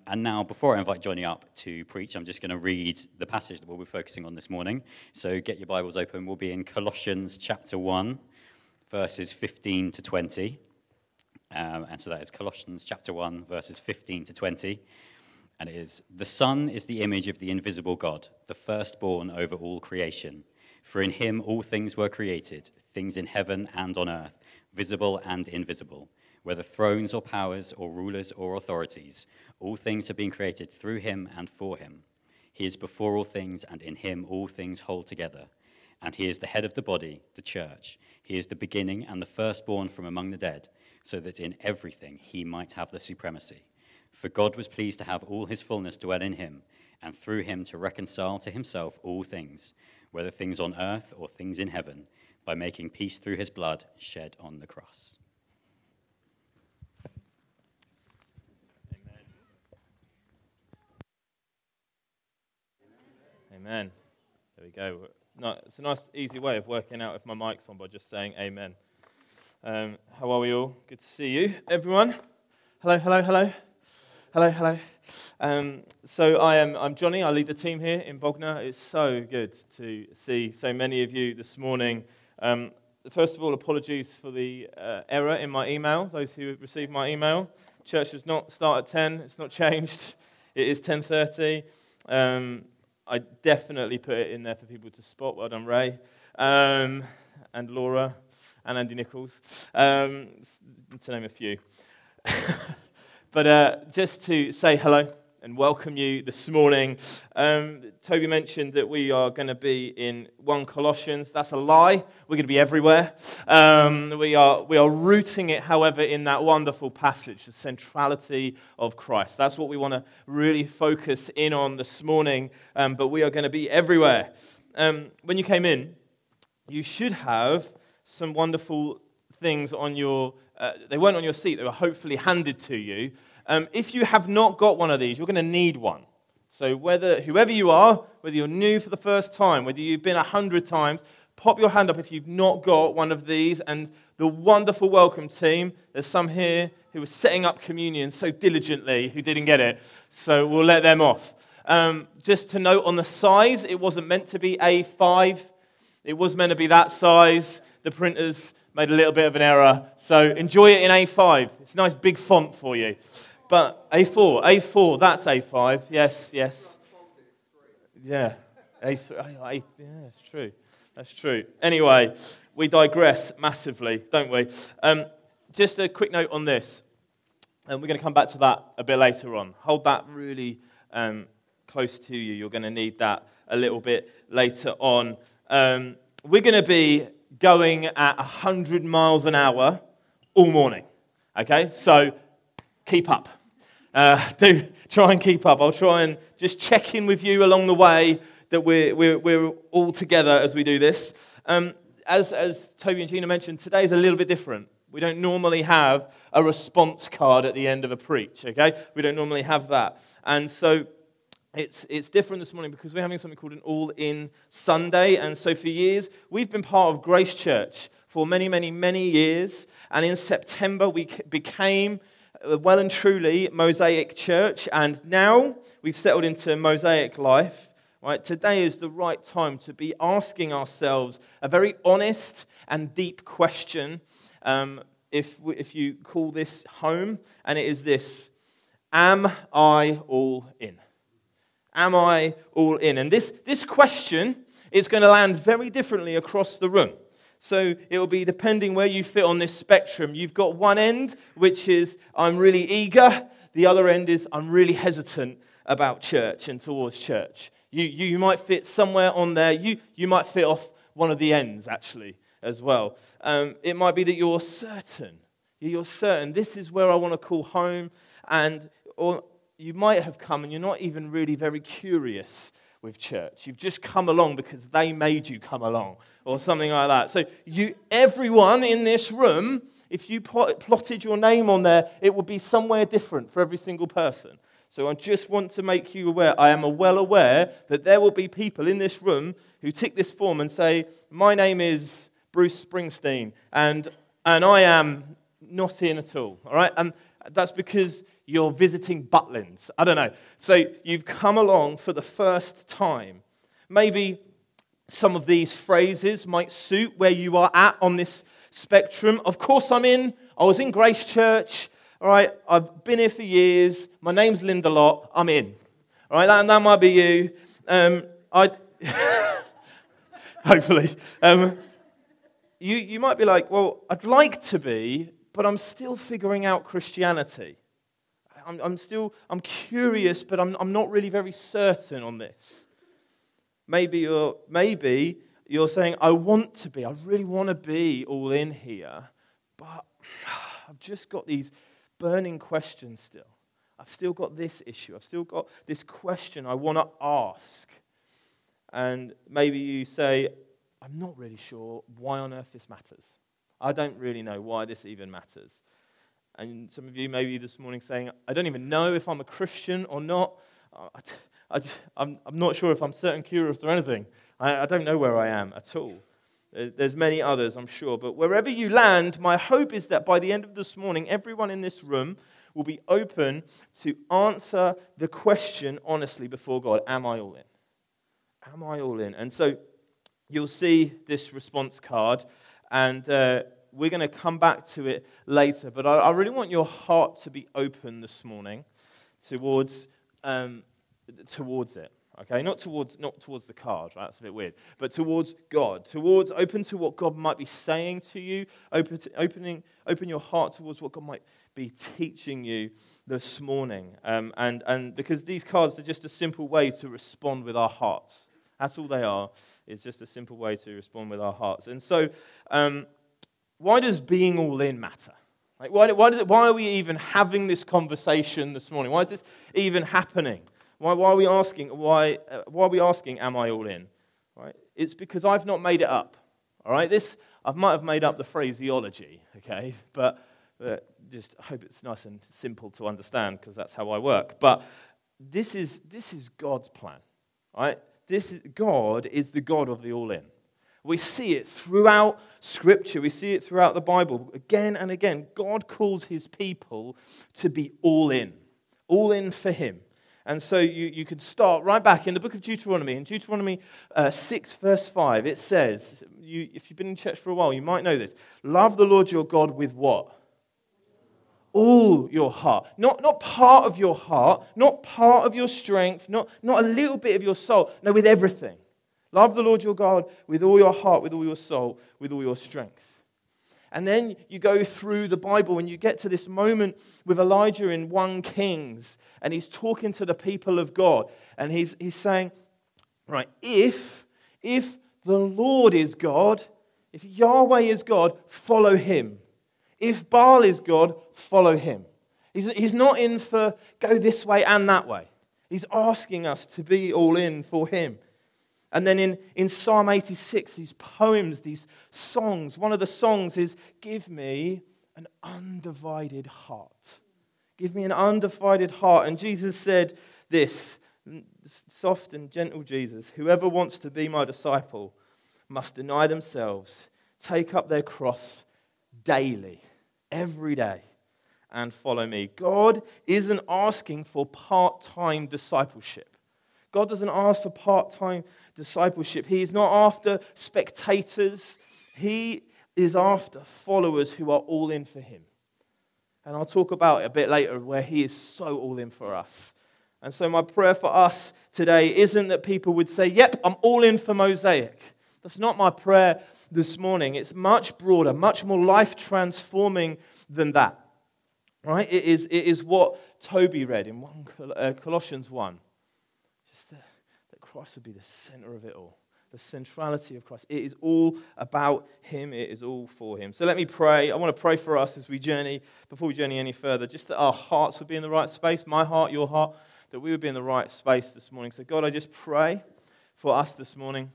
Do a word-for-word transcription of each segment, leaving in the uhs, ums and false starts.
and now, before I invite Johnny up to preach, I'm just going to read the passage that we'll be focusing on this morning. So get your Bibles open. We'll be in Colossians chapter one, verses fifteen to twenty. Um, and so that is Colossians chapter one, verses fifteen to twenty. And it is, "The Son is the image of the invisible God, the firstborn over all creation. For in him all things were created, things in heaven and on earth, visible and invisible, whether thrones or powers or rulers or authorities. All things have been created through him and for him. He is before all things, and in him all things hold together. And he is the head of the body, the church. He is the beginning and the firstborn from among the dead, so that in everything he might have the supremacy. For God was pleased to have all his fullness dwell in him, and through him to reconcile to himself all things, whether things on earth or things in heaven, by making peace through his blood shed on the cross." Amen. There we go. No, it's a nice, easy way of working out if my mic's on by just saying amen. Um, how are we all? Good to see you, everyone. Hello, hello, hello. Hello, hello. Um, so I am, I'm Johnny. I lead the team here in Bognor. It's so good to see so many of you this morning. Um, first of all, apologies for the uh, error in my email, those who received my email. Church does not start at ten. It's not changed. It is ten thirty. Um, I definitely put it in there for people to spot. Well done, Ray, um, and Laura, and Andy Nichols, um, to name a few. But uh, just to say hello and welcome you this morning. Um, Toby mentioned that we are going to be in First Colossians. That's a lie. We're going to be everywhere. Um, we are we are rooting it, however, in that wonderful passage, the centrality of Christ. That's what we want to really focus in on this morning. Um, but we are going to be everywhere. Um, when you came in, you should have some wonderful things on your. Uh, they weren't on your seat. They were hopefully handed to you. Um, if you have not got one of these, you're going to need one. So whether whoever you are, whether you're new for the first time, whether you've been a hundred times, pop your hand up if you've not got one of these. And the wonderful welcome team, there's some here who were setting up communion so diligently who didn't get it. So we'll let them off. Um, just to note on the size, it wasn't meant to be A five. It was meant to be that size. The printers made a little bit of an error. So enjoy it in A five. It's a nice big font for you. But A four, A four, that's A five. Yes, yes. Yeah, A three, A, yeah, it's true. That's true. Anyway, we digress massively, don't we? Um, just a quick note on this. And we're going to come back to that a bit later on. Hold that really um, close to you. You're going to need that a little bit later on. Um, we're going to be going at one hundred miles an hour all morning. Okay, so keep up. Uh, do try and keep up. I'll try and just check in with you along the way that we're we're, we're all together as we do this. Um, as as Toby and Gina mentioned, today is a little bit different. We don't normally have a response card at the end of a preach. Okay, we don't normally have that, and so it's it's different this morning because we're having something called an All-In Sunday. And so for years we've been part of Grace Church for many many many years, and in September we became well and truly Mosaic Church, and now we've settled into Mosaic life. Right? Today is the right time to be asking ourselves a very honest and deep question, um, if, if you call this home, and it is this: am I all in? Am I all in? And this, this question is going to land very differently across the room. So it will be depending where you fit on this spectrum. You've got one end, which is I'm really eager. The other end is I'm really hesitant about church and towards church. You, you, you might fit somewhere on there. You, you might fit off one of the ends, actually, as well. Um, it might be that you're certain. You're certain this is where I want to call home. And or you might have come and you're not even really very curious with church. You've just come along because they made you come along, or something like that. So you, everyone in this room, if you plotted your name on there, it would be somewhere different for every single person. So I just want to make you aware, I am well aware that there will be people in this room who tick this form and say, my name is Bruce Springsteen, and and I am not in at all, all right? And that's because you're visiting Butlins. I don't know. So you've come along for the first time. Maybe some of these phrases might suit where you are at on this spectrum. Of course I'm in. I was in Grace Church. All right, I've been here for years. My name's Linda Lott. I'm in. All right, that, that might be you. Um, I hopefully. Um, you, you might be like, well, I'd like to be, but I'm still figuring out Christianity. I'm, I'm still, I'm curious, but I'm, I'm not really very certain on this. Maybe you're, maybe you're saying, I want to be, I really want to be all in here, but I've just got these burning questions still. I've still got this issue. I've still got this question I want to ask. And maybe you say, I'm not really sure why on earth this matters. I don't really know why this even matters. And some of you maybe this morning saying, I don't even know if I'm a Christian or not. I, I, I'm, I'm not sure if I'm certain curious or anything. I, I don't know where I am at all. There's many others, I'm sure. But wherever you land, my hope is that by the end of this morning, everyone in this room will be open to answer the question honestly before God. Am I all in? Am I all in? And so you'll see this response card, and uh, we're going to come back to it later. But I, I really want your heart to be open this morning towards um, towards it. Okay, not towards not towards the card, right? That's a bit weird. But towards God, towards open to what God might be saying to you, open to, opening open your heart towards what God might be teaching you this morning. Um, and and because these cards are just a simple way to respond with our hearts. That's all they are. It's just a simple way to respond with our hearts. And so, um, why does being all in matter? Like, why why does it, why are we even having this conversation this morning? Why is this even happening? Why, why are we asking? Why, uh, why are we asking? Am I all in? Right? It's because I've not made it up. All right. This I might have made up the phraseology. Okay, but uh, just I hope it's nice and simple to understand because that's how I work. But this is this is God's plan. Right? This is, God is the God of the all in. We see it throughout Scripture. We see it throughout the Bible again and again. God calls His people to be all in, all in for Him. And so you, you could start right back in the book of Deuteronomy. In Deuteronomy uh, six, verse five, it says, you, if you've been in church for a while, you might know this. Love the Lord your God with what? All your heart. Not, not part of your heart, not part of your strength, not, not a little bit of your soul. No, with everything. Love the Lord your God with all your heart, with all your soul, with all your strength. And then you go through the Bible and you get to this moment with Elijah in First Kings, and he's talking to the people of God, and he's he's saying, right, if if the Lord is God, if Yahweh is God, follow Him. If Baal is God, follow him. He's, he's not in for go this way and that way. He's asking us to be all in for Him. And then in, in Psalm eighty-six, these poems, these songs, one of the songs is, give me an undivided heart. Give me an undivided heart. And Jesus said this, soft and gentle Jesus, whoever wants to be my disciple must deny themselves, take up their cross daily, every day, and follow me. God isn't asking for part-time discipleship. God doesn't ask for part-time discipleship. He is not after spectators. He is after followers who are all in for Him. And I'll talk about it a bit later where He is so all in for us. And so my prayer for us today isn't that people would say, yep, I'm all in for Mosaic. That's not my prayer this morning. It's much broader, much more life-transforming than that. Right? It is, it is what Toby read in Colossians one. Just the, that Christ would be the center of it all. The centrality of Christ. It is all about Him. It is all for Him. So let me pray. I want to pray for us as we journey, before we journey any further, just that our hearts would be in the right space, my heart, your heart, that we would be in the right space this morning. So God, I just pray for us this morning.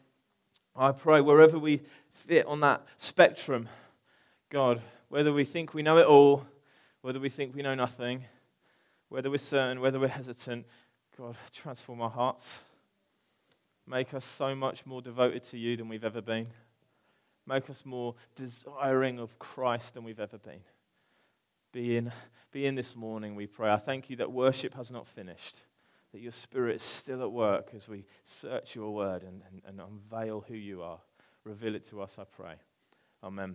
I pray wherever we fit on that spectrum, God, whether we think we know it all, whether we think we know nothing, whether we're certain, whether we're hesitant, God, transform our hearts. Make us so much more devoted to You than we've ever been. Make us more desiring of Christ than we've ever been. be in, be in this morning, we pray. I thank you that worship has not finished, that your Spirit is still at work as we search your word and, and, and unveil who you are. Reveal it to us, I pray. Amen.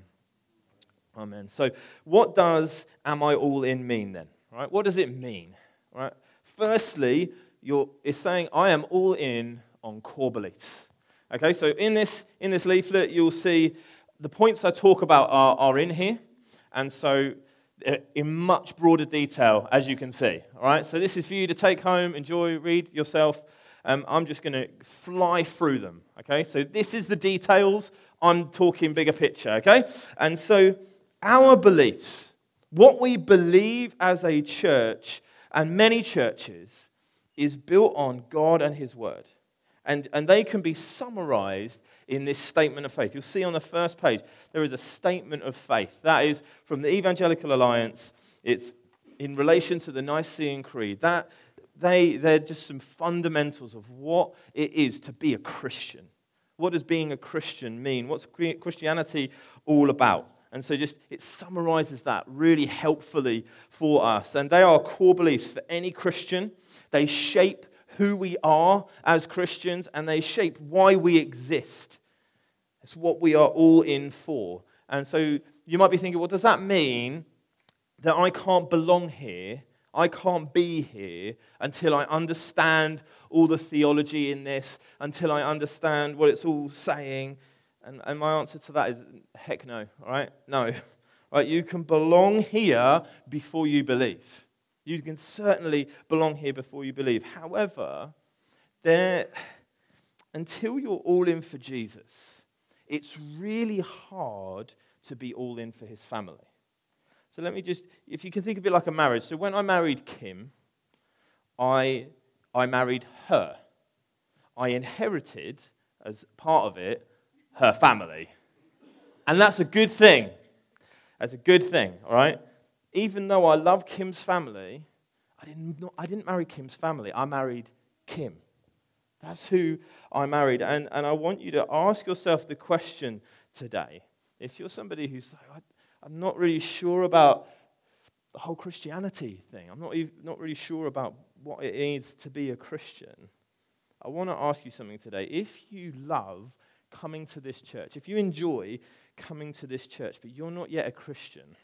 Amen. So what does am I all in mean then? Right? What does it mean? Right? Firstly, you're, it's saying I am all in on core beliefs. Okay, so in this, in this leaflet, you'll see the points I talk about are, are in here. And so in much broader detail, as you can see. All right, so this is for you to take home, enjoy, read yourself. Um, I'm just going to fly through them. Okay, so this is the details. I'm talking bigger picture. Okay, and so our beliefs, what we believe as a church and many churches, is built on God and His Word. And, and they can be summarized in this statement of faith. You'll see on the first page, there is a statement of faith. That is from the Evangelical Alliance. It's in relation to the Nicene Creed. That, they, they're just some fundamentals of what it is to be a Christian. What does being a Christian mean? What's Christianity all about? And so just it summarizes that really helpfully for us. And they are core beliefs for any Christian. They shape who we are as Christians, and they shape why we exist. It's what we are all in for. And so you might be thinking, well, does that mean that I can't belong here? I can't be here until I understand all the theology in this, until I understand what it's all saying? And, and my answer to that is, heck no, all right? No. Right? You can belong here before you believe. You can certainly belong here before you believe. However, there, until you're all in for Jesus, it's really hard to be all in for His family. So let me just, if you can think of it like a marriage. So when I married Kim, I, I married her. I inherited, as part of it, her family. And that's a good thing. That's a good thing, all right? Even though I love Kim's family, I didn't, not, I didn't marry Kim's family. I married Kim. That's who I married. And, and I want you to ask yourself the question today. If you're somebody who's like, I'm not really sure about the whole Christianity thing. I'm not, even, not really sure about what it is to be a Christian. I want to ask you something today. If you love coming to this church, if you enjoy coming to this church, but you're not yet a Christian,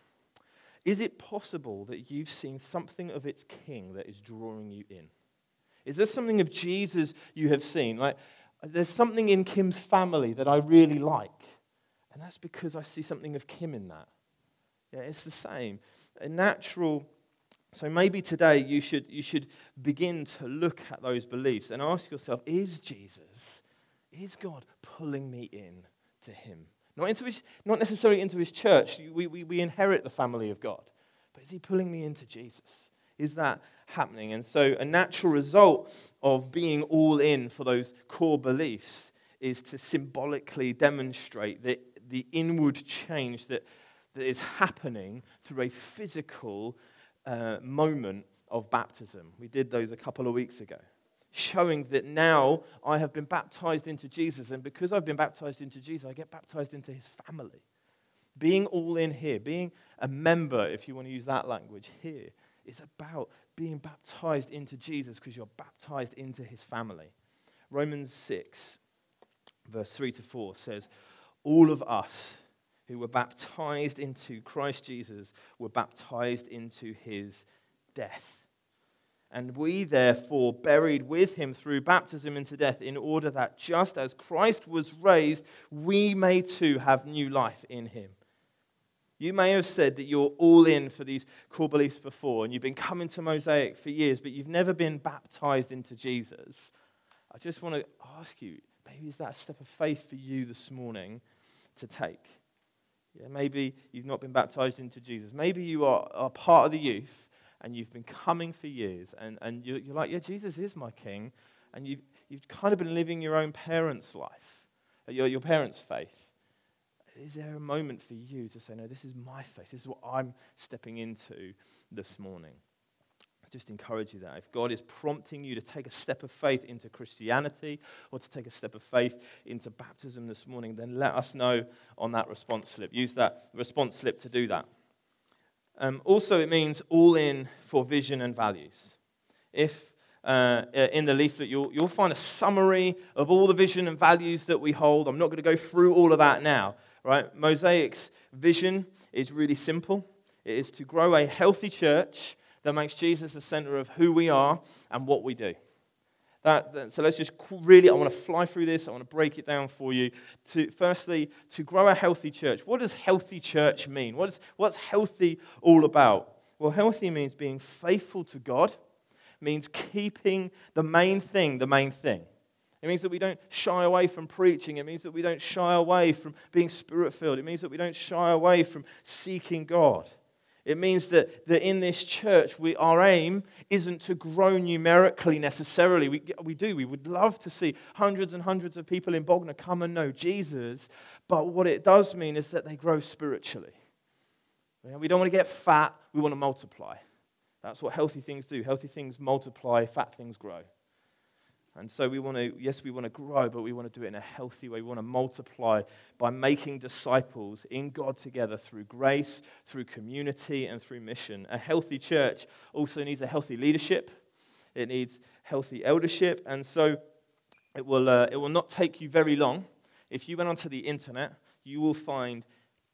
is it possible that you've seen something of its king that is drawing you in? Is there something of Jesus you have seen? Like, there's something in Kim's family that I really like, and that's because I see something of Kim in that. Yeah, it's the same. A natural. So maybe today you should you should begin to look at those beliefs and ask yourself: Is Jesus, is God pulling me in to Him? Not into his, not necessarily into His church. We, we, we inherit the family of God. But is He pulling me into Jesus? Is that happening? And so a natural result of being all in for those core beliefs is to symbolically demonstrate the, the inward change that, that is happening through a physical uh, moment of baptism. We did those a couple of weeks ago. Showing that now I have been baptized into Jesus, and because I've been baptized into Jesus, I get baptized into His family. Being all in here, being a member, if you want to use that language here, is about being baptized into Jesus because you're baptized into His family. Romans six, verse three to four says, all of us who were baptized into Christ Jesus were baptized into His death. And we, therefore, buried with Him through baptism into death, in order that just as Christ was raised, we may too have new life in Him. You may have said that you're all in for these core beliefs before, and you've been coming to Mosaic for years, but you've never been baptized into Jesus. I just want to ask you, maybe is that a step of faith for you this morning to take? Yeah, maybe you've not been baptized into Jesus. Maybe you are, are part of the youth, and you've been coming for years, and, and you're, you're like, yeah, Jesus is my king, and you've, you've kind of been living your own parents' life, your, your parents' faith. Is there a moment for you to say, no, this is my faith, this is what I'm stepping into this morning? I just encourage you that. If God is prompting you to take a step of faith into Christianity, or to take a step of faith into baptism this morning, then let us know on that response slip. Use that response slip to do that. Um, also, it means all in for vision and values. If uh, in the leaflet, you'll, you'll find a summary of all the vision and values that we hold. I'm not going to go through all of that now. Right? Mosaic's vision is really simple. It is to grow a healthy church that makes Jesus the center of who we are and what we do. That, that, so let's just really, I want to fly through this. I want to break it down for you. To, firstly, to grow a healthy church. What does healthy church mean? What is, what's healthy all about? Well, healthy means being faithful to God, means keeping the main thing the main thing. It means that we don't shy away from preaching. It means that we don't shy away from being spirit-filled. It means that we don't shy away from seeking God. It means that, that in this church, we, our aim isn't to grow numerically necessarily. We, we do. We would love to see hundreds and hundreds of people in Bognor come and know Jesus. But what it does mean is that they grow spiritually. We don't want to get fat. We want to multiply. That's what healthy things do. Healthy things multiply. Fat things grow. And so we want to, yes, we want to grow, but we want to do it in a healthy way. We want to multiply by making disciples in God together through grace, through community, and through mission. A healthy church also needs a healthy leadership. It needs healthy eldership. And so it will, uh, it will not take you very long. If you went onto the internet, you will find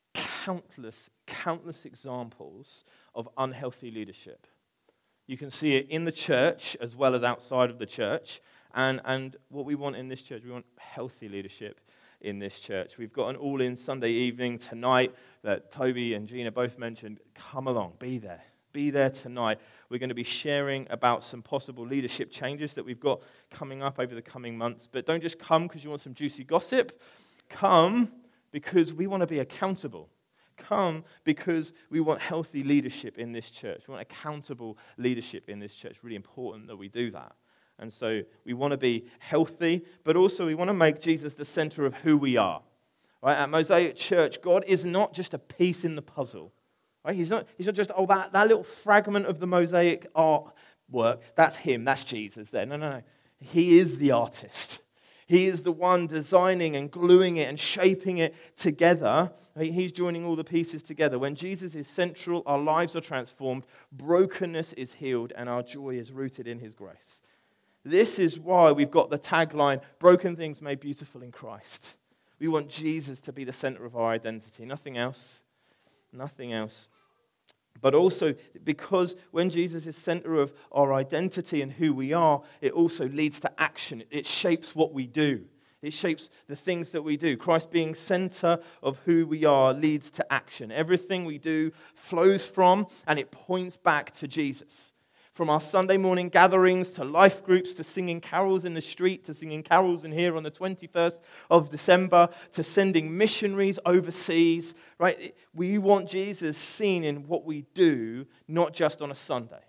countless, countless examples of unhealthy leadership. You can see it in the church as well as outside of the church. And, and what we want in this church, we want healthy leadership in this church. We've got an all-in Sunday evening tonight that Toby and Gina both mentioned. Come along, be there. Be there tonight. We're going to be sharing about some possible leadership changes that we've got coming up over the coming months. But don't just come because you want some juicy gossip. Come because we want to be accountable. Come because we want healthy leadership in this church. We want accountable leadership in this church. It's really important that we do that. And so we want to be healthy, but also we want to make Jesus the center of who we are. Right? At Mosaic Church, God is not just a piece in the puzzle. Right? He's not, he's not just, oh, that, that little fragment of the Mosaic artwork, that's him, that's Jesus there. No, no, no. He is the artist. He is the one designing and gluing it and shaping it together. He's joining all the pieces together. When Jesus is central, our lives are transformed, brokenness is healed, and our joy is rooted in his grace. This is why we've got the tagline, broken things made beautiful in Christ. We want Jesus to be the center of our identity, nothing else, nothing else. But also, because when Jesus is center of our identity and who we are, it also leads to action. It shapes what we do. It shapes the things that we do. Christ being center of who we are leads to action. Everything we do flows from and it points back to Jesus. From our Sunday morning gatherings to life groups to singing carols in the street to singing carols in here on the twenty-first of December to sending missionaries overseas, right? We want Jesus seen in what we do, not just on a Sunday.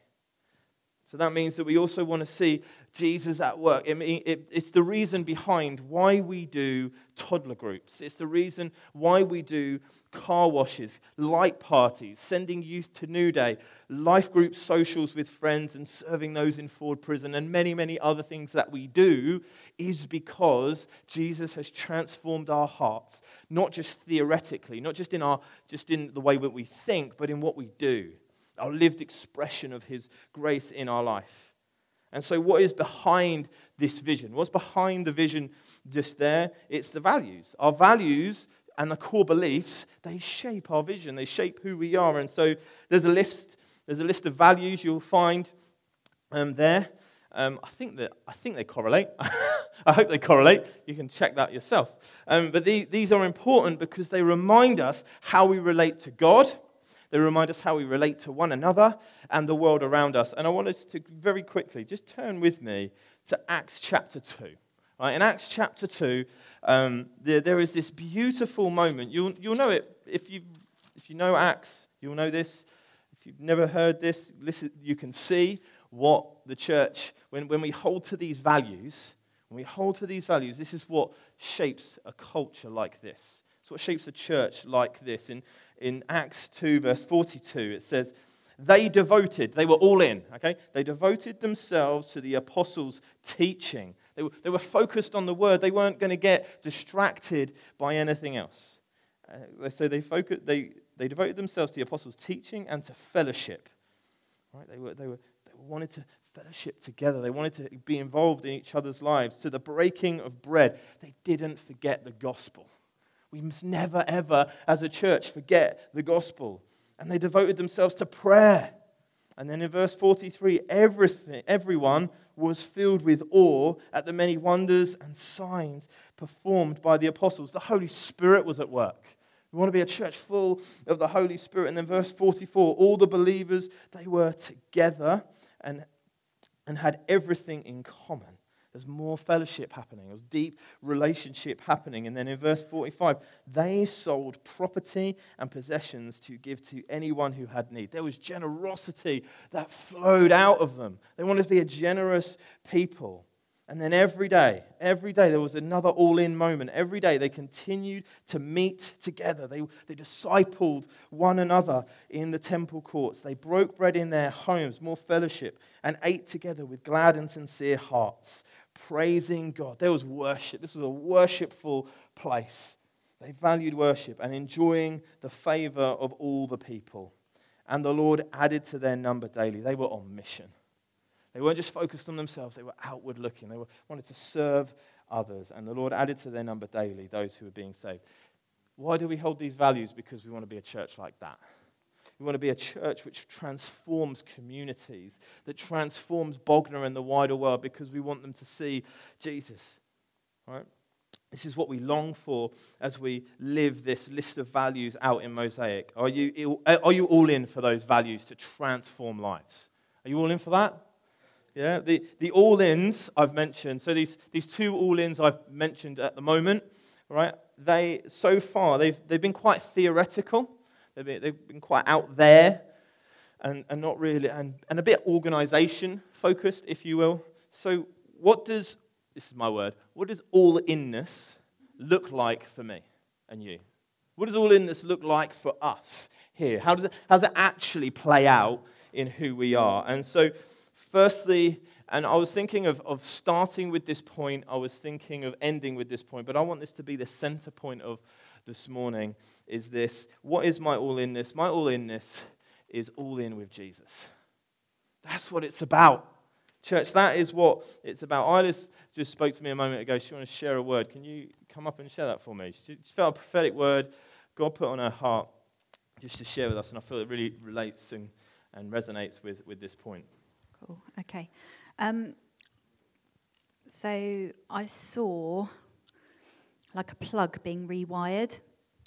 So that means that we also want to see Jesus at work. It, it, it's the reason behind why we do toddler groups. It's the reason why we do car washes, light parties, sending youth to New Day, life group socials with friends and serving those in Ford Prison, and many, many other things that we do is because Jesus has transformed our hearts, not just theoretically, not just in our, just in the way that we think, but in what we do. Our lived expression of his grace in our life. And so what is behind this vision? What's behind the vision just there? It's the values. Our values and the core beliefs, they shape our vision. They shape who we are. And so there's a list, there's a list of values you'll find um, there. Um, I think that I think they correlate. I hope they correlate. You can check that yourself. Um, but the, these are important because they remind us how we relate to God. They remind us how we relate to one another and the world around us. And I want us to very quickly just turn with me to Acts chapter two. Right? In Acts chapter two, um, there, there is this beautiful moment. You'll, you'll know it if you if you know Acts. You'll know this. If you've never heard this, listen. You can see what the church, when, when we hold to these values, when we hold to these values, this is what shapes a culture like this. It's what shapes a church like this. In In Acts two, verse forty-two, it says, they devoted, they were all in, okay? They devoted themselves to the apostles' teaching. They were, they were focused on the word. They weren't going to get distracted by anything else. Uh, so they, focus, they, they devoted themselves to the apostles' teaching and to fellowship. Right? They were, they were, they wanted to fellowship together. They wanted to be involved in each other's lives. To the breaking of bread, they didn't forget the gospel. We must never, ever, as a church, forget the gospel. And they devoted themselves to prayer. And then in verse forty-three, everything, everyone was filled with awe at the many wonders and signs performed by the apostles. The Holy Spirit was at work. We want to be a church full of the Holy Spirit. And then verse forty-four, all the believers, they were together and, and had everything in common. There's more fellowship happening. There's deep relationship happening. And then in verse forty-five, they sold property and possessions to give to anyone who had need. There was generosity that flowed out of them. They wanted to be a generous people. And then every day, every day there was another all-in moment. Every day they continued to meet together. They, they discipled one another in the temple courts. They broke bread in their homes, more fellowship, and ate together with glad and sincere hearts, praising God. There was worship. This was a worshipful place. They valued worship and enjoying the favor of all the people. And the Lord added to their number daily. They were on mission. They weren't just focused on themselves. They were outward looking. They were, wanted to serve others. And the Lord added to their number daily those who were being saved. Why do we hold these values? Because we want to be a church like that. We want to be a church which transforms communities, that transforms Bognor and the wider world, because we want them to see Jesus. Right? This is what we long for as we live this list of values out in Mosaic. Are you, are you all in for those values to transform lives? Are you all in for that? Yeah, the, the all-ins I've mentioned, so these, these two all-ins I've mentioned at the moment, right, they, so far, they've, they've been quite theoretical. They've been, they've been quite out there and, and not really, and, and a bit organization-focused, if you will. So what does, this is my word, what does all-inness look like for me and you? What does all-inness look like for us here? How does it, how does it actually play out in who we are? And so, firstly, and I was thinking of, of starting with this point, I was thinking of ending with this point, but I want this to be the center point of this morning, is this: what is my all-inness? My all-inness is all in with Jesus. That's what it's about. Church, that is what it's about. Iris just spoke to me a moment ago. She wanted to share a word. Can you come up and share that for me? She just felt a prophetic word God put on her heart just to share with us, and I feel it really relates and, and resonates with, with this point. Cool. Okay. Um, so I saw like a plug being rewired,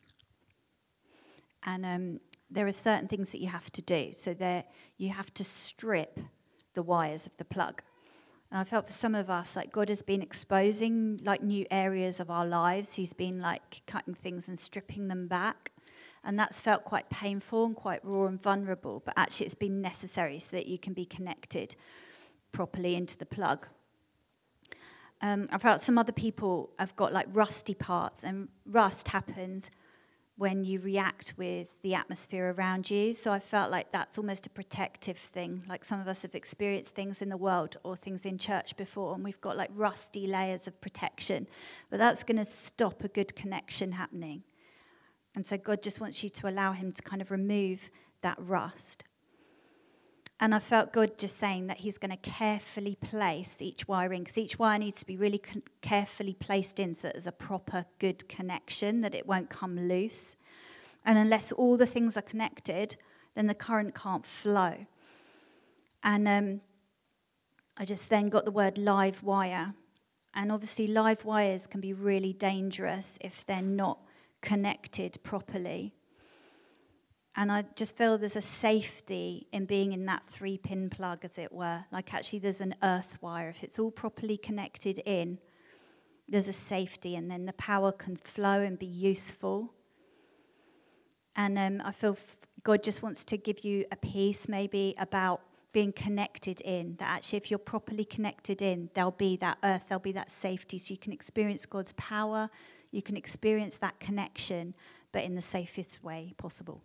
and um, there are certain things that you have to do. So there, you have to strip the wires of the plug. And I felt for some of us, like God has been exposing like new areas of our lives. He's been like cutting things and stripping them back. And that's felt quite painful and quite raw and vulnerable, but actually it's been necessary so that you can be connected properly into the plug. Um, I felt some other people have got like rusty parts, and rust happens when you react with the atmosphere around you. So I felt like that's almost a protective thing. Like some of us have experienced things in the world or things in church before, and we've got like rusty layers of protection. But that's going to stop a good connection happening. And so God just wants you to allow him to kind of remove that rust. And I felt God just saying that he's going to carefully place each wire in, because each wire needs to be really con- carefully placed in so that there's a proper good connection, that it won't come loose. And unless all the things are connected, then the current can't flow. And um, I just then got the word live wire. And obviously live wires can be really dangerous if they're not connected properly. And I just feel there's a safety in being in that three-pin plug, as it were. Like actually there's an earth wire. If it's all properly connected in, there's a safety, and then the power can flow and be useful. And um, I feel God just wants to give you a piece maybe about being connected in, that actually if you're properly connected in, there'll be that earth, there'll be that safety, so you can experience God's power, you can experience that connection, but in the safest way possible.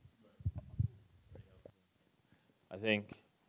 I think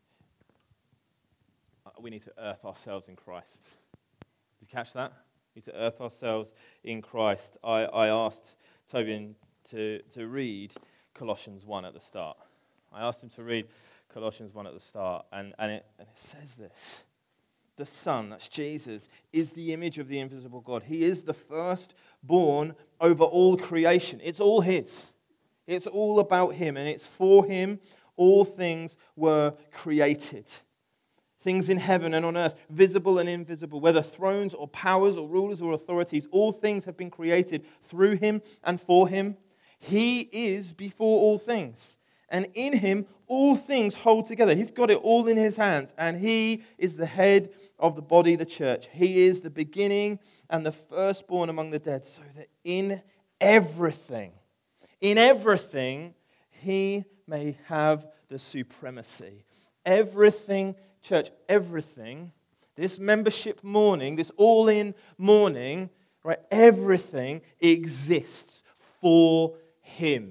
we need to earth ourselves in Christ. Did you catch that? We need to earth ourselves in Christ. I, I asked Tobian to, to read Colossians one at the start. I asked him to read Colossians one at the start, and, and, it, and it says this. The Son, that's Jesus, is the image of the invisible God. He is the firstborn over all creation. It's all his. It's all about him, and it's for him all things were created. Things in heaven and on earth, visible and invisible, whether thrones or powers or rulers or authorities, all things have been created through him and for him. He is before all things, and in him all things hold together. He's got it all in his hands, and he is the head of the body, the church. He is the beginning and the firstborn among the dead, so that in everything, in everything, he may have the supremacy. Everything, church, everything, this membership morning, this all-in morning, right, everything exists for him.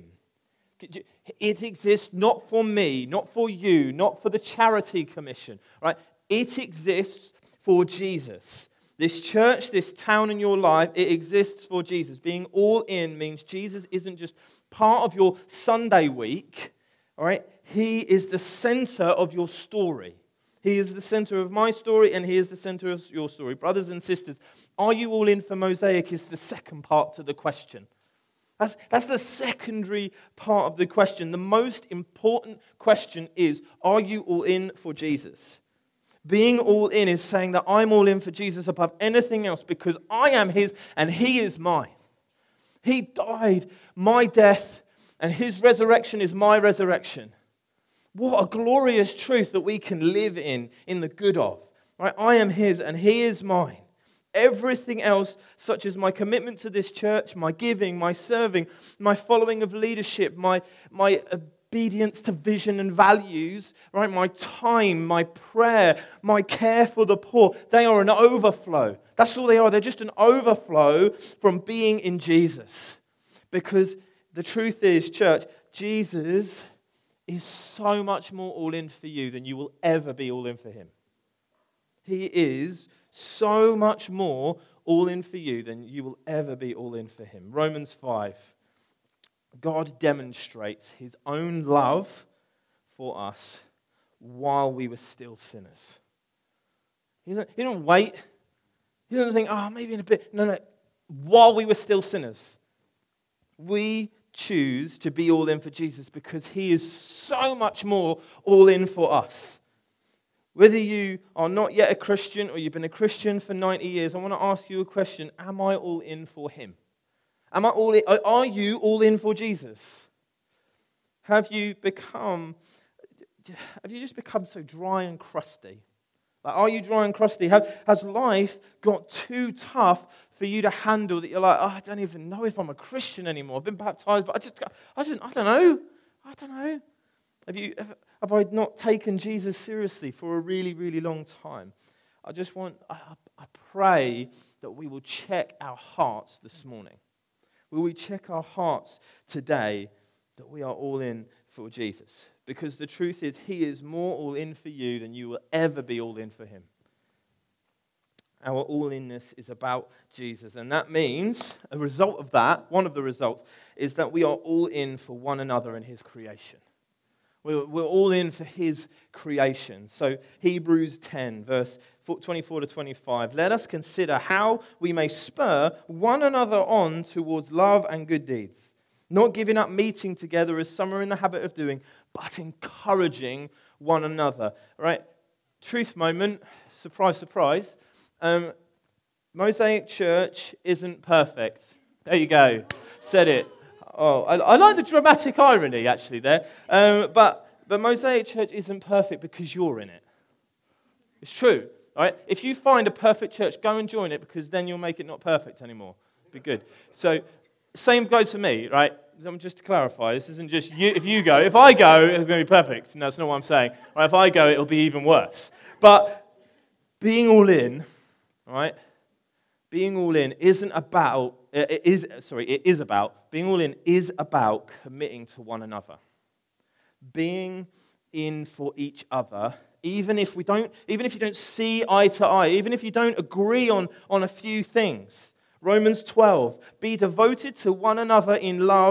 It exists not for me, not for you, not for the charity commission, right? It exists for Jesus. This church, this town in your life, it exists for Jesus. Being all in means Jesus isn't just part of your Sunday week, all right? He is the center of your story. He is the center of my story, and he is the center of your story. Brothers and sisters, are you all in for Mosaic is the second part to the question. That's, that's the secondary part of the question. The most important question is, are you all in for Jesus? Being all in is saying that I'm all in for Jesus above anything else because I am his and he is mine. He died my death and his resurrection is my resurrection. What a glorious truth that we can live in, in the good of. Right? I am his and he is mine. Everything else, such as my commitment to this church, my giving, my serving, my following of leadership, my, my obedience to vision and values, right? My time, my prayer, my care for the poor, they are an overflow. That's all they are. They're just an overflow from being in Jesus. Because the truth is, church, Jesus is so much more all in for you than you will ever be all in for him. He is so much more all in for you than you will ever be all in for him. Romans five. God demonstrates his own love for us while we were still sinners. He didn't, he didn't wait. He didn't think, oh, maybe in a bit. No, no. While we were still sinners, we choose to be all in for Jesus because he is so much more all in for us. Whether you are not yet a Christian or you've been a Christian for ninety years, I want to ask you a question. Am I all in for him? Am I all in, are you all in for Jesus? Have you become, have you just become so dry and crusty? Like, are you dry and crusty? Have, has life got too tough for you to handle that you're like, oh, I don't even know if I'm a Christian anymore. I've been baptized, but I just, I just, I don't know. I don't know. Have you, have, have I not taken Jesus seriously for a really, really long time? I just want, I, I pray that we will check our hearts this morning. Will we check our hearts today that we are all in for Jesus? Because the truth is, he is more all in for you than you will ever be all in for him. Our all-inness is about Jesus. And that means, a result of that, one of the results, is that we are all in for one another in his creation. We're, we're all in for his creation. So Hebrews ten, verse twenty-four to twenty-five. Let us consider how we may spur one another on towards love and good deeds, not giving up meeting together as some are in the habit of doing, but encouraging one another. Right? Truth moment. Surprise, surprise. Um, Mosaic Church isn't perfect. There you go. Said it. Oh, I, I like the dramatic irony, actually, there. Um, but, but Mosaic Church isn't perfect because you're in it. It's true. All right? If you find a perfect church, go and join it because then you'll make it not perfect anymore. Be good. So, same goes for me, right? Just to clarify, this isn't just you. If you go, if I go, it's going to be perfect. No, that's not what I'm saying. Right? If I go, it'll be even worse. But being all in, right? Being all in isn't about, it is, sorry, it is about, being all in is about committing to one another. Being in for each other, even if we don't, even if you don't see eye to eye, even if you don't agree on, on a few things. Romans twelve, be devoted to one another in love,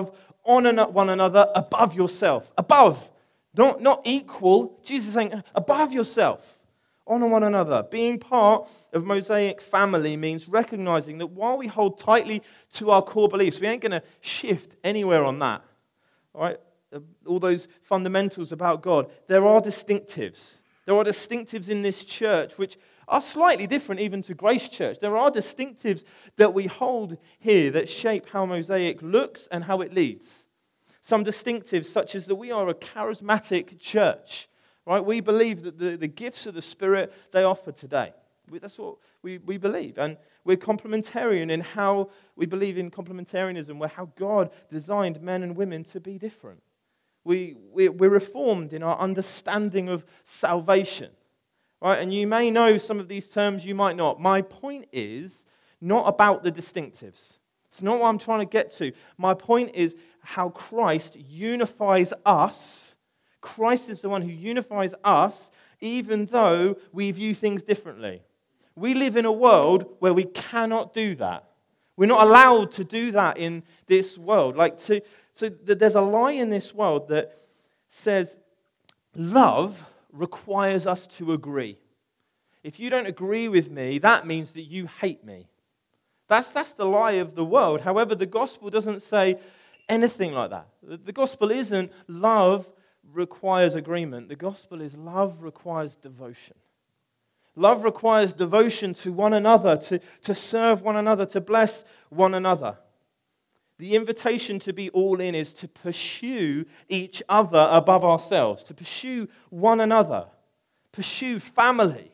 honor one another above yourself. Above. Not, not equal. Jesus is saying above yourself. Honor one another. Being part of Mosaic family means recognizing that while we hold tightly to our core beliefs, we ain't going to shift anywhere on that. All right? All those fundamentals about God. There are distinctives. There are distinctives in this church which are slightly different even to Grace Church. There are distinctives that we hold here that shape how Mosaic looks and how it leads. Some distinctives such as that we are a charismatic church. Right? We believe that the, the gifts of the Spirit, they offer today. We, that's what we, we believe. And we're complementarian in how we believe in complementarianism, where how God designed men and women to be different. We, we, we're reformed in our understanding of salvation. Right? And you may know some of these terms, you might not. My point is not about the distinctives. It's not what I'm trying to get to. My point is how Christ unifies us. Christ is the one who unifies us, even though we view things differently. We live in a world where we cannot do that. We're not allowed to do that in this world. Like to, so there's a lie in this world that says love requires us to agree. If you don't agree with me, that means that you hate me. That's, that's the lie of the world. However, the gospel doesn't say anything like that. The gospel isn't love requires agreement. The gospel is love requires devotion. Love requires devotion to one another, to, to serve one another, to bless one another. The invitation to be all in is to pursue each other above ourselves, to pursue one another, pursue family,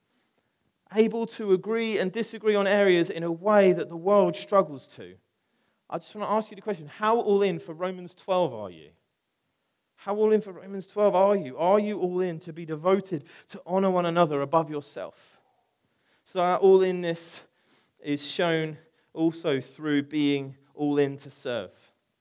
able to agree and disagree on areas in a way that the world struggles to. I just want to ask you the question, how all in for Romans twelve are you? How all in for Romans twelve are you? Are you all in to be devoted to honor one another above yourself? So our all inness is shown also through being all in to serve.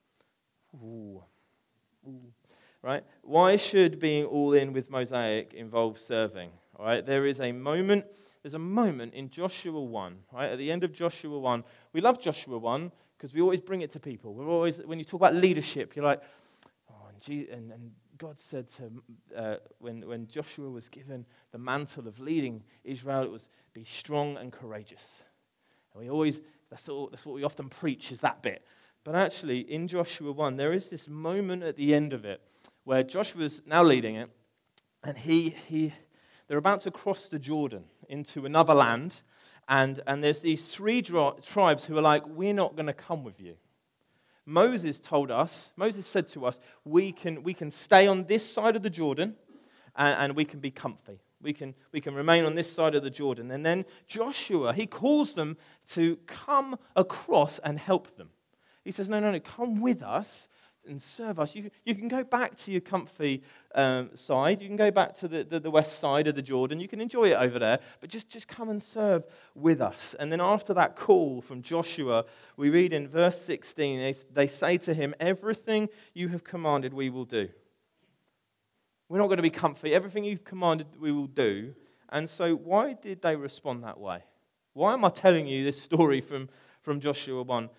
Ooh. Ooh. Right? Why should being all in with Mosaic involve serving? All right? There is a moment, there's a moment in Joshua one, right? At the end of Joshua one, we love Joshua one because we always bring it to people. We're always, when you talk about leadership, you're like, And, and God said to, uh, when, when Joshua was given the mantle of leading Israel, it was be strong and courageous. And we always, that's, all, that's what we often preach is that bit. But actually, in Joshua one, there is this moment at the end of it where Joshua's now leading it, and he, he they're about to cross the Jordan into another land, and, and there's these three dri- tribes who are like, we're not going to come with you. Moses told us, Moses said to us, we can, we can stay on this side of the Jordan and, and we can be comfy. We can, we can remain on this side of the Jordan. And then Joshua, he calls them to come across and help them. He says, no, no, no, come with us and serve us. You, you can go back to your comfy um, side. You can go back to the, the, the west side of the Jordan. You can enjoy it over there, but just, just come and serve with us. And then after that call from Joshua, we read in verse sixteen, they, they say to him, everything you have commanded we will do. We're not going to be comfy. Everything you've commanded we will do. And so why did they respond that way? Why am I telling you this story from, from Joshua one?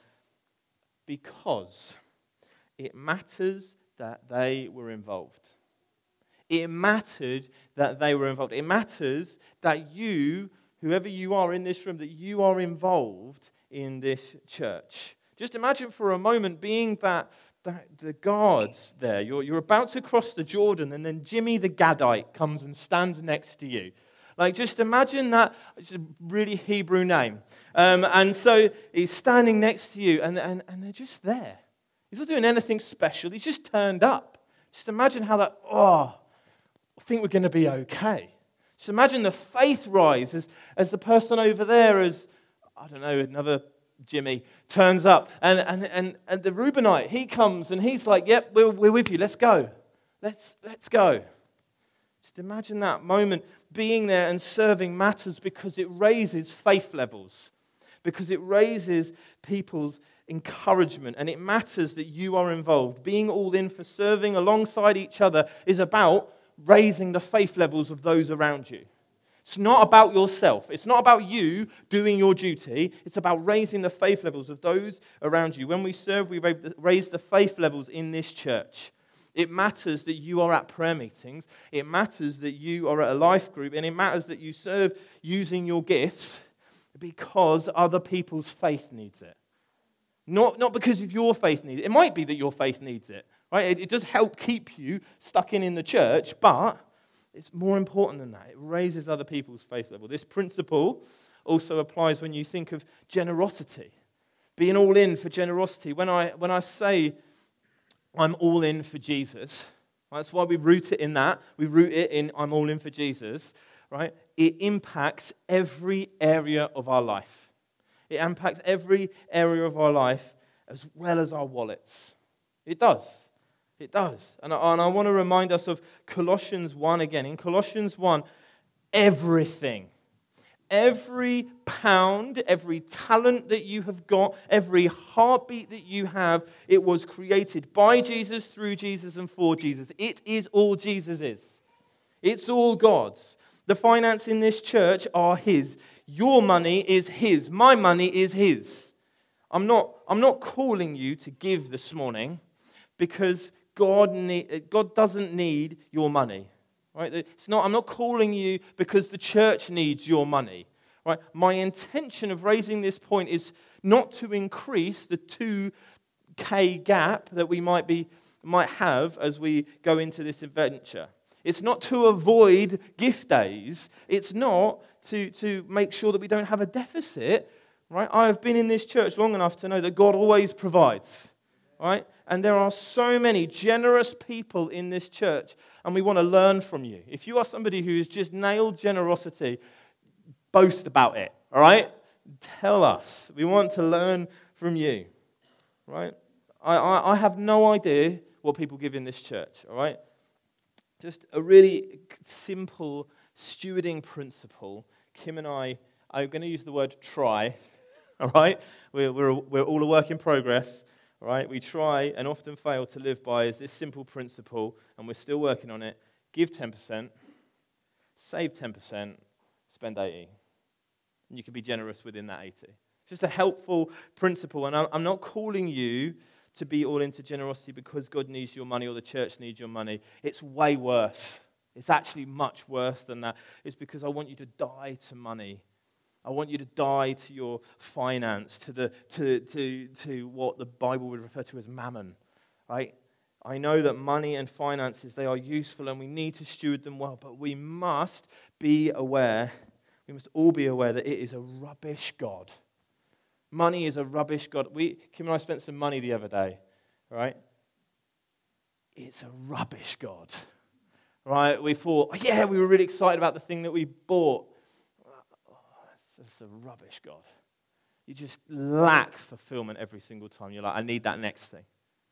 Because it matters that they were involved. It mattered that they were involved. It matters that you, whoever you are in this room, that you are involved in this church. Just imagine for a moment being that, that the guards there. You're, you're about to cross the Jordan, and then Jimmy the Gadite comes and stands next to you. Like, just imagine that. It's a really Hebrew name. Um, and so he's standing next to you, and, and, and they're just there. He's not doing anything special. He's just turned up. Just imagine how that, oh, I think we're going to be okay. Just imagine the faith rise as, as the person over there, as, I don't know, another Jimmy, turns up. And, and, and, and the Reubenite, he comes and he's like, yep, we're, we're with you. Let's go. Let's, let's go. Just imagine that moment. Being there and serving matters because it raises faith levels. Because it raises people's encouragement, and it matters that you are involved. Being all in for serving alongside each other is about raising the faith levels of those around you. It's not about yourself. It's not about you doing your duty. It's about raising the faith levels of those around you. When we serve, we raise the faith levels in this church. It matters that you are at prayer meetings. It matters that you are at a life group. And it matters that you serve using your gifts because other people's faith needs it. Not, not because of your faith needs it. It might be that your faith needs it. Right? It, it does help keep you stuck in in the church, but it's more important than that. It raises other people's faith level. This principle also applies when you think of generosity, being all in for generosity. When I when I say I'm all in for Jesus, that's why we root it in that. We root it in I'm all in for Jesus, right? It impacts every area of our life. It impacts every area of our life as well as our wallets. It does. It does. And I, and I want to remind us of Colossians one again. In Colossians one, everything, every pound, every talent that you have got, every heartbeat that you have, it was created by Jesus, through Jesus, and for Jesus. It is all Jesus is. It's all God's. The finance in this church are His. Your money is His. My money is His. I'm not, I'm not calling you to give this morning because God, need, God doesn't need your money, right? It's not. I'm not calling you because the church needs your money, right? My intention of raising this point is not to increase the two K gap that we might be might have as we go into this adventure. It's not to avoid gift days. It's not to, to make sure that we don't have a deficit, right? I have been in this church long enough to know that God always provides, right? And there are so many generous people in this church, and we want to learn from you. If you are somebody who has just nailed generosity, boast about it, all right? Tell us. We want to learn from you, right? I, I, I have no idea what people give in this church, all right? Just a really simple stewarding principle. Kim and I, I'm going to use the word try, all right? We're, we're, we're all a work in progress. Right? We try and often fail to live by is this simple principle, and we're still working on it. Give ten percent, save ten percent, spend eighty. And you can be generous within that eighty. It's just a helpful principle, and I'm not calling you to be all into generosity because God needs your money or the church needs your money. It's way worse. It's actually much worse than that. It's because I want you to die to money. I want you to die to your finance, to the to to to what the Bible would refer to as mammon, right? I know that money and finances, they are useful and we need to steward them well, but we must be aware, we must all be aware that it is a rubbish God. Money is a rubbish God. We, Kim and I spent some money the other day, right? It's a rubbish God, right? We thought, oh, yeah, we were really excited about the thing that we bought. It's a rubbish God. You just lack fulfillment every single time. You're like, I need that next thing.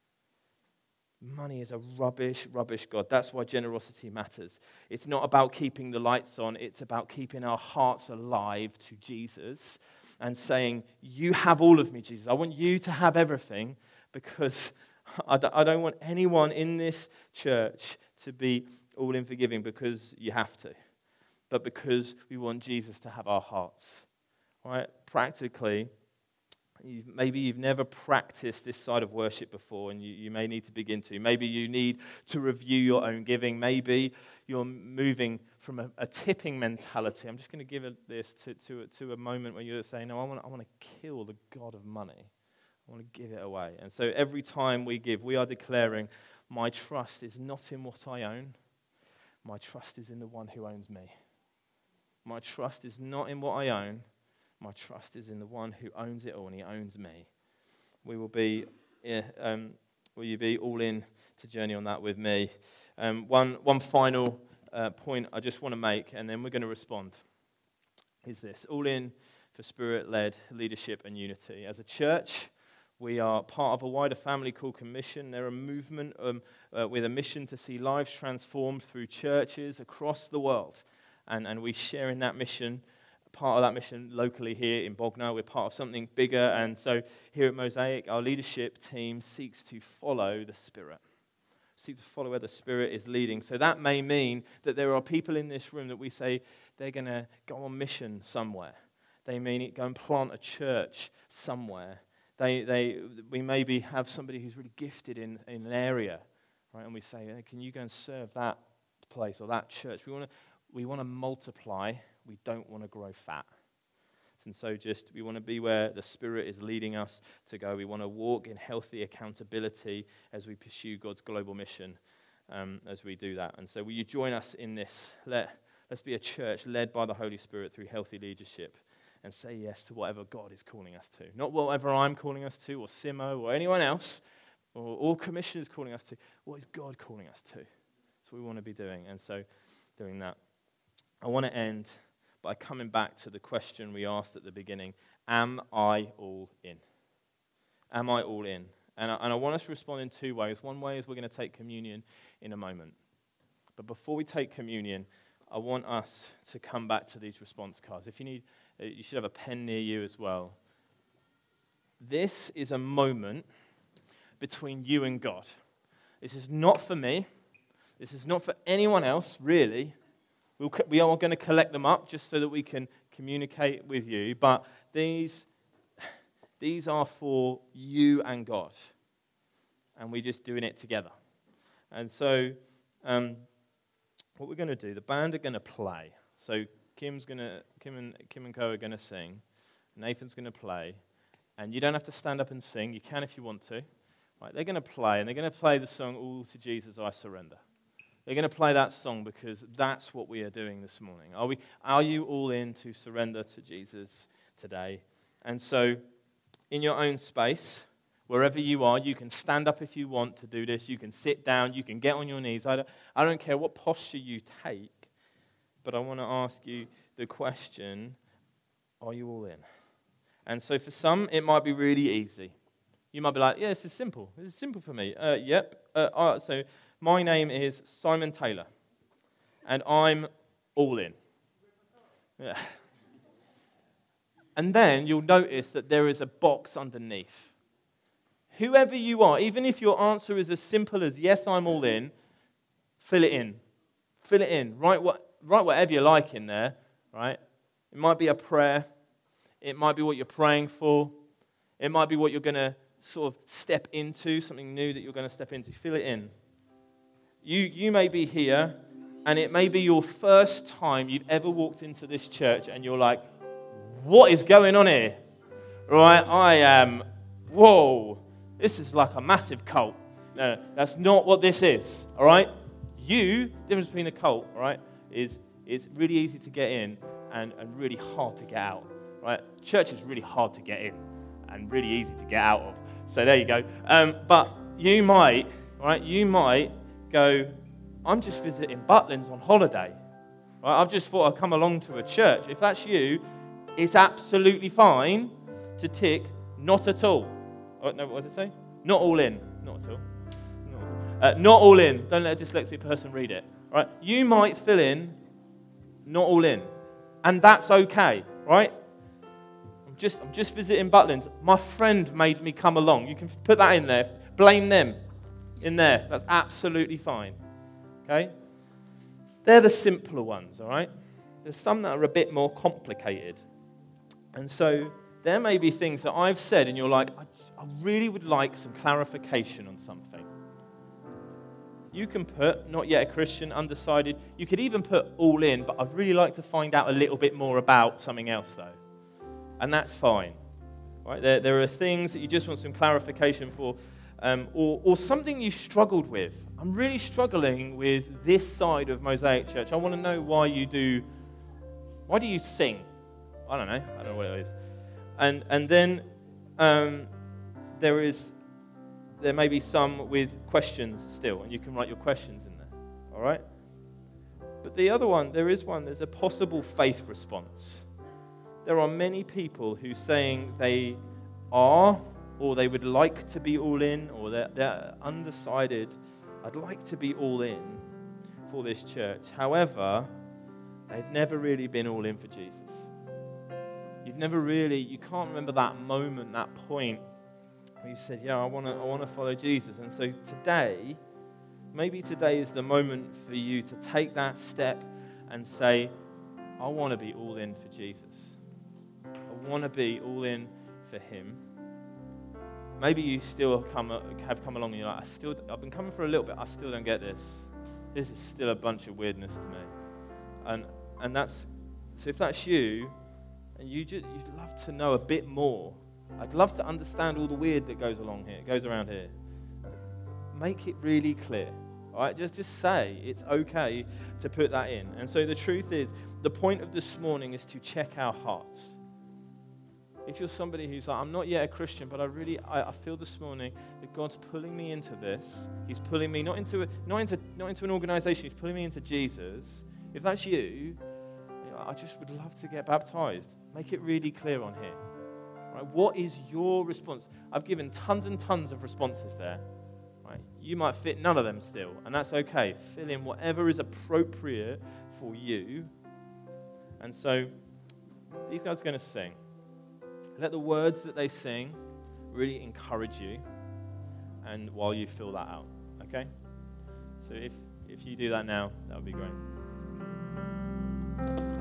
Money is a rubbish, rubbish God. That's why generosity matters. It's not about keeping the lights on. It's about keeping our hearts alive to Jesus and saying, you have all of me, Jesus. I want you to have everything because I don't want anyone in this church to be all in forgiving because you have to, but because we want Jesus to have our hearts. All right? Practically, you've, maybe you've never practiced this side of worship before, and you, you may need to begin to. Maybe you need to review your own giving. Maybe you're moving from a, a tipping mentality. I'm just going to give it this to, to, to a moment where you're saying, no, I want, I want to kill the God of money. I want to give it away. And so every time we give, we are declaring, my trust is not in what I own. My trust is in the one who owns me. My trust is not in what I own. My trust is in the one who owns it all, and he owns me. We will be, yeah, um, will you be all in to journey on that with me? Um, one, one final uh, point I just want to make, and then we're going to respond, is this. All in for Spirit-led leadership and unity. As a church, we are part of a wider family called Commission. They're a movement um, uh, with a mission to see lives transformed through churches across the world. And, and we share in that mission, part of that mission locally here in Bognor. We're part of something bigger. And so here at Mosaic, our leadership team seeks to follow the Spirit. seek to follow where the Spirit is leading. So that may mean that there are people in this room that we say they're going to go on mission somewhere. They may go and plant a church somewhere. They, they, we maybe have somebody who's really gifted in, in an area, right? And we say, hey, can you go and serve that place or that church? We want to we want to multiply. We don't want to grow fat. And so just we want to be where the Spirit is leading us to go. We want to walk in healthy accountability as we pursue God's global mission um, as we do that. And so will you join us in this? Let, let's be a church led by the Holy Spirit through healthy leadership and say yes to whatever God is calling us to. Not whatever I'm calling us to or Simo or anyone else or all commission is calling us to. What is God calling us to? That's what we want to be doing. And so doing that. I want to end by coming back to the question we asked at the beginning, am I all in? Am I all in? And I, and I want us to respond in two ways. One way is we're going to take communion in a moment. But before we take communion, I want us to come back to these response cards. If you need, you should have a pen near you as well. This is a moment between you and God. This is not for me. This is not for anyone else, really. We'll, we are going to collect them up just so that we can communicate with you. But these, these are for you and God. And we're just doing it together. And so um, what we're going to do, the band are going to play. So Kim's going to, Kim and Kim and Co are going to sing. Nathan's going to play. And you don't have to stand up and sing. You can if you want to. Right, they're going to play, and they're going to play the song, All to Jesus I Surrender. They're going to play that song because that's what we are doing this morning. Are we? Are you all in to surrender to Jesus today? And so, in your own space, wherever you are, you can stand up if you want to do this. You can sit down. You can get on your knees. I don't, I don't care what posture you take, but I want to ask you the question, are you all in? And so for some, it might be really easy. You might be like, yeah, this is simple. This is simple for me. Uh, yep. Uh, uh, so... My name is Simon Taylor, and I'm all in. Yeah. And then you'll notice that there is a box underneath. Whoever you are, even if your answer is as simple as, yes, I'm all in, fill it in. Fill it in. Write, what, write whatever you like in there, right? It might be a prayer. It might be what you're praying for. It might be what you're going to sort of step into, something new that you're going to step into. Fill it in. You, you may be here, and it may be your first time you've ever walked into this church, and you're like, what is going on here? Right? I am, whoa, this is like a massive cult. No, no, that's not what this is, all right? You, the difference between a cult, all right, is it's really easy to get in and, and really hard to get out, right? Church is really hard to get in and really easy to get out of. So there you go. Um, but you might, right, you might go, I'm just visiting Butlins on holiday. Right? I've just thought I'd come along to a church. If that's you, it's absolutely fine to tick not at all. Oh, no, what does it say? Not all in. Not at all. Not, uh, not all in. Don't let a dyslexic person read it. Right? You might fill in not all in. And that's okay, right? I'm just, I'm just visiting Butlins. My friend made me come along. You can put that in there. Blame them. In there. That's absolutely fine. Okay? They're the simpler ones, all right? There's some that are a bit more complicated. And so there may be things that I've said and you're like, I, I really would like some clarification on something. You can put, not yet a Christian, undecided. You could even put all in, but I'd really like to find out a little bit more about something else, though. And that's fine. Right? There, there are things that you just want some clarification for. Um, or, or something you struggled with. I'm really struggling with this side of Mosaic Church. I want to know why you do, why do you sing? I don't know. I don't know what it is. And and then um, there is, there may be some with questions still, and you can write your questions in there. All right? But the other one, there is one, there's a possible faith response. There are many people who saying they are or they would like to be all in, or they're, they're undecided, I'd like to be all in for this church. However, they've never really been all in for Jesus. You've never really, you can't remember that moment, that point where you said, yeah, I want to I want to follow Jesus. And so today, maybe today is the moment for you to take that step and say, I want to be all in for Jesus. I want to be all in for him. Maybe you still come, have come along and you're like, I still, I've been coming for a little bit, I still don't get this. This is still a bunch of weirdness to me. And and that's, so if that's you, and you just, you'd love to know a bit more, I'd love to understand all the weird that goes along here, goes around here. Make it really clear. All right, just, just say it's okay to put that in. And so the truth is, the point of this morning is to check our hearts. If you're somebody who's like, I'm not yet a Christian, but I really, I, I feel this morning that God's pulling me into this. He's pulling me not into, a, not into, not into an organization. He's pulling me into Jesus. If that's you, you know, I just would love to get baptized. Make it really clear on here. Right? What is your response? I've given tons and tons of responses there. Right? You might fit none of them still, and that's okay. Fill in whatever is appropriate for you. And so these guys are going to sing. Let the words that they sing really encourage you, and while you fill that out, okay? So if, if you do that now, that would be great.